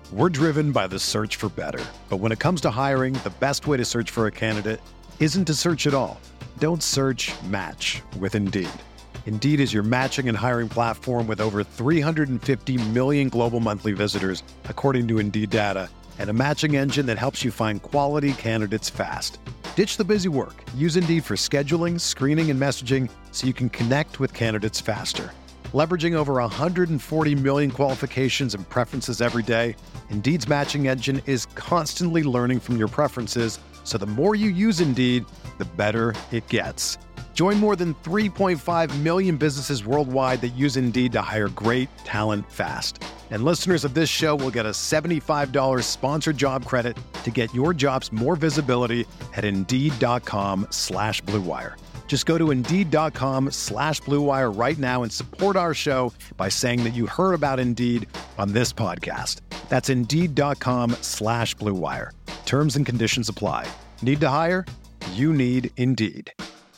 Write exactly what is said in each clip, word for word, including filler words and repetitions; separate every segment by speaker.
Speaker 1: We're driven by the search for better. But when it comes to hiring, the best way to search for a candidate isn't to search at all. Don't search, match with Indeed. Indeed is your matching and hiring platform with over three hundred fifty million global monthly visitors, according to Indeed data, and a matching engine that helps you find quality candidates fast. Ditch the busy work. Use Indeed for scheduling, screening, and messaging so you can connect with candidates faster. Leveraging over one hundred forty million qualifications and preferences every day, Indeed's matching engine is constantly learning from your preferences, so the more you use Indeed, the better it gets. Join more than three point five million businesses worldwide that use Indeed to hire great talent fast. And listeners of this show will get a seventy-five dollars sponsored job credit to get your jobs more visibility at Indeed.com slash Blue Wire. Just go to Indeed.com slash Blue Wire right now and support our show by saying that you heard about Indeed on this podcast. That's Indeed.com slash Blue Wire. Terms and conditions apply. Need to hire? You need Indeed.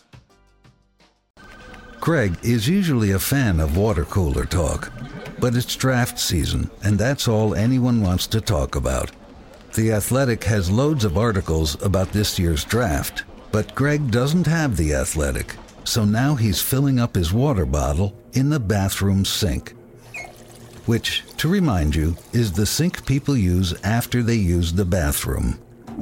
Speaker 2: Greg is usually a fan of water cooler talk, but it's draft season, and that's all anyone wants to talk about. The Athletic has loads of articles about this year's draft, but Greg doesn't have The Athletic, so now he's filling up his water bottle in the bathroom sink. Which, to remind you, is the sink people use after they use the bathroom.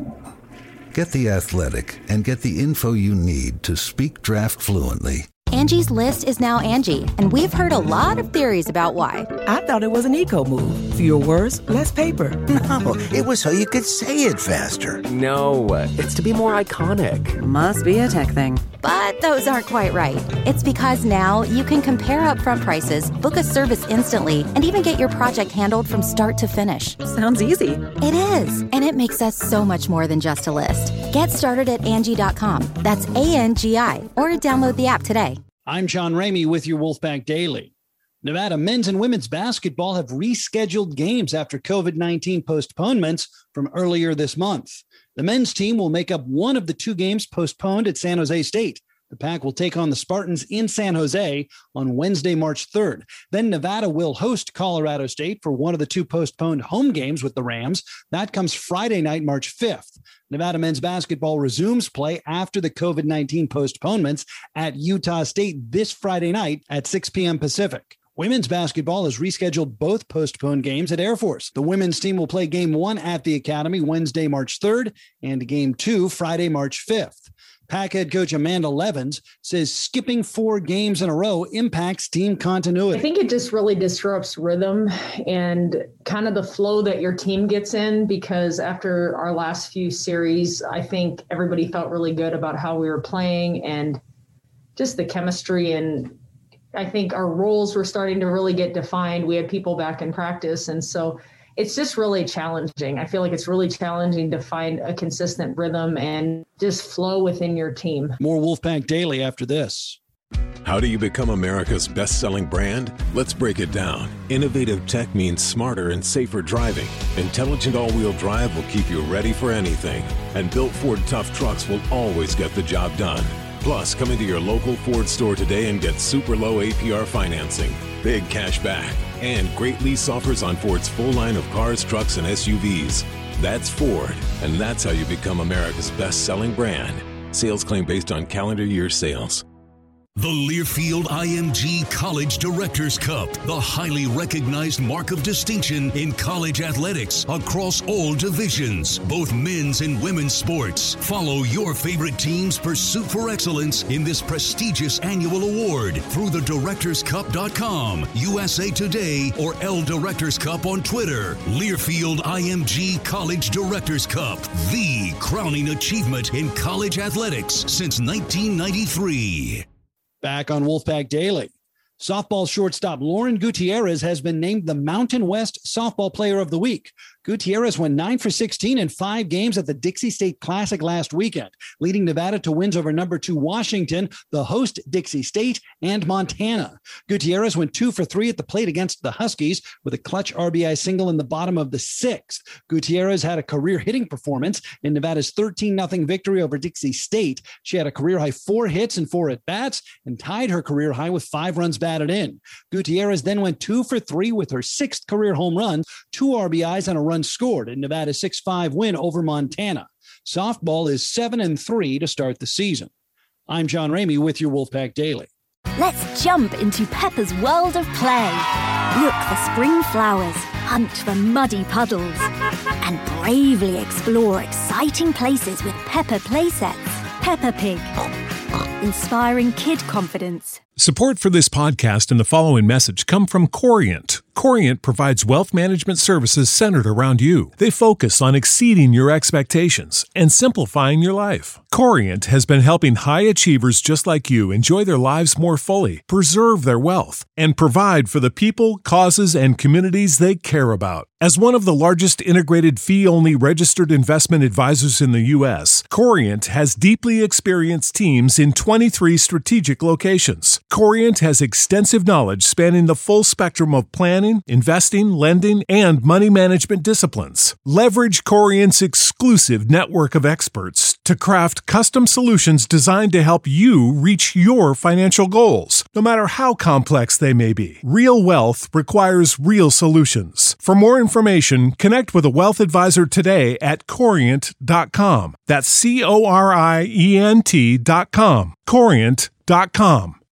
Speaker 2: Get The Athletic and get the info you need to speak draft fluently.
Speaker 3: Angie's List is now Angie, and we've heard a lot of theories about why.
Speaker 4: I thought it was an eco move. Fewer words, less paper.
Speaker 5: No, it was so you could say it faster.
Speaker 6: No, it's to be more iconic.
Speaker 7: Must be a tech thing.
Speaker 3: But those aren't quite right. It's because now you can compare upfront prices, book a service instantly, and even get your project handled from start to finish.
Speaker 7: Sounds easy.
Speaker 3: It is, and it makes us so much more than just a list. Get started at Angie dot com. That's A N G I, or download the app today.
Speaker 8: I'm John Ramey with your Wolfpack Daily. Nevada men's and women's basketball have rescheduled games after covid nineteen postponements from earlier this month. The men's team will make up one of the two games postponed at San Jose State. The Pack will take on the Spartans in San Jose on Wednesday, March third. Then Nevada will host Colorado State for one of the two postponed home games with the Rams. That comes Friday night, March fifth. Nevada men's basketball resumes play after the covid nineteen postponements at Utah State this Friday night at six p.m. Pacific. Women's basketball has rescheduled both postponed games at Air Force. The women's team will play game one at the Academy Wednesday, March third, and game two Friday, March fifth. Pack head coach Amanda Levens says skipping four games in a row impacts team continuity.
Speaker 9: I think it just really disrupts rhythm and kind of the flow that your team gets in, because after our last few series, I think everybody felt really good about how we were playing and just the chemistry. And I think our roles were starting to really get defined. We had people back in practice. And so it's just really challenging. I feel like it's really challenging to find a consistent rhythm and just flow within your team.
Speaker 8: More Wolfpack Daily after this.
Speaker 10: How do you become America's best-selling brand? Let's break it down. Innovative tech means smarter and safer driving. Intelligent all-wheel drive will keep you ready for anything. And built Ford tough trucks will always get the job done. Plus, come into your local Ford store today and get super low A P R financing, big cash back, and great lease offers on Ford's full line of cars, trucks, and S U Vs. That's Ford, and that's how you become America's best-selling brand. Sales claim based on calendar year sales.
Speaker 11: The Learfield I M G College Directors Cup, the highly recognized mark of distinction in college athletics across all divisions, both men's and women's sports. Follow your favorite team's pursuit for excellence in this prestigious annual award through the directors cup dot com, U S A Today, or L Directors Cup on Twitter. Learfield I M G College Directors Cup, the crowning achievement in college athletics since nineteen ninety-three.
Speaker 8: Back on Wolfpack Daily. Softball shortstop Lauren Gutierrez has been named the Mountain West Softball Player of the Week. Gutierrez went nine for sixteen in five games at the Dixie State Classic last weekend, leading Nevada to wins over number two Washington, the host Dixie State, and Montana. Gutierrez went two for three at the plate against the Huskies with a clutch R B I single in the bottom of the sixth. Gutierrez had a career hitting performance in Nevada's thirteen nothing victory over Dixie State. She had a career high four hits and four at-bats and tied her career high with five runs batted batted in. Gutierrez then went two for three with her sixth career home run, two R B Is, and a run scored in Nevada's six five win over Montana. Softball is seven and three to start the season. I'm John Ramey with your Wolfpack Daily.
Speaker 12: Let's jump into Peppa's world of play. Look for spring flowers, hunt for muddy puddles, and bravely explore exciting places with Peppa playsets. Peppa Pig, inspiring kid confidence.
Speaker 13: Support for this podcast and the following message come from Corient. Corient provides wealth management services centered around you. They focus on exceeding your expectations and simplifying your life. Corient has been helping high achievers just like you enjoy their lives more fully, preserve their wealth, and provide for the people, causes, and communities they care about. As one of the largest integrated fee-only registered investment advisors in the U S, Corient has deeply experienced teams in twenty-three strategic locations. Corient has extensive knowledge spanning the full spectrum of planning, investing, lending, and money management disciplines. Leverage Corient's exclusive network of experts to craft custom solutions designed to help you reach your financial goals, no matter how complex they may be. Real wealth requires real solutions. For more information, connect with a wealth advisor today at corient dot com. That's C O R I E N T dot com. corient dot com.